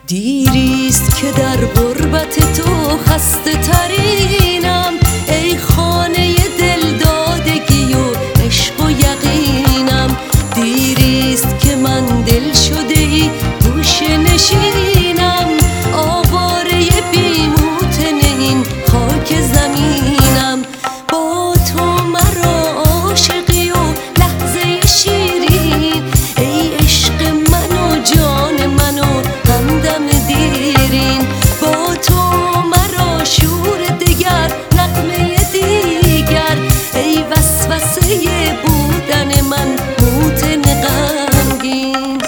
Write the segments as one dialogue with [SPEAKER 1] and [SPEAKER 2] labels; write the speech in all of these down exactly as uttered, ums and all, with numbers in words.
[SPEAKER 1] دیریست که در غربت تو خسته ترینم، ای خانه دل دادگی و عشق و یقینم. دیریست که من دل شده ای گوشه نشینم، آواره بیموتن این خاک زمینم. با تو مرا عاشقی و لحظه شیرین، ای عشق من و جان من و همدم دیرین. با تو مرا شور دگر نغمه دیگر، ای وسوسه بودن من موتن غمگین.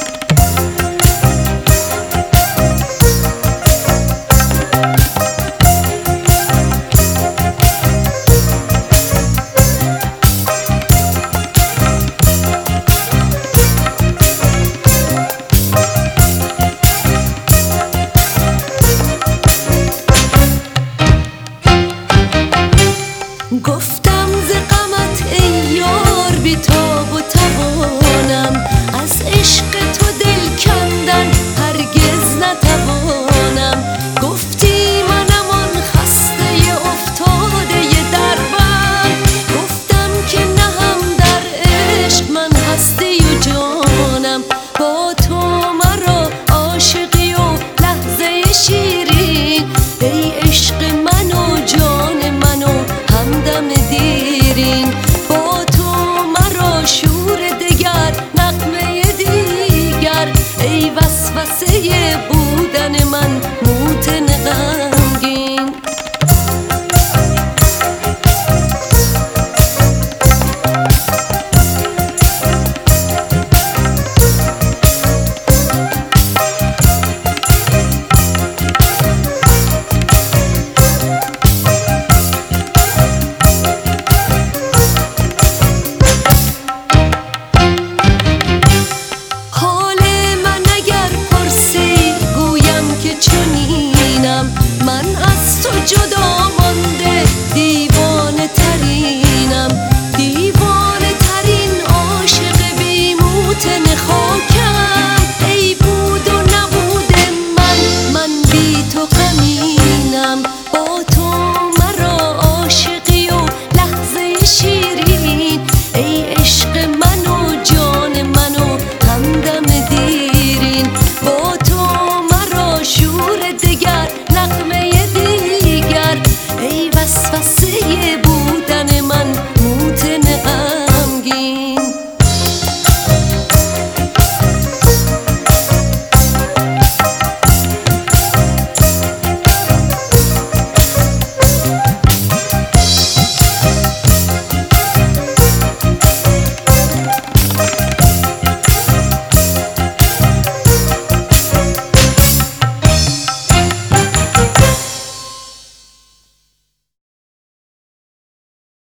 [SPEAKER 1] گفتم ز غمت ای یار بی تاب و توانم، از عشق تو دل کندن هرگز نتوانم. گفتی منم آن خسته افتاده دربند، گفتم که نه هم در عشق من هستی و جانم. با تو مرا عاشقی و لحظه شیرین، ای عشق من و جان من و همدم دیرین. با تو مرا شور دگر نغمه دیگر، ای وسوسه بودن من موتن غم.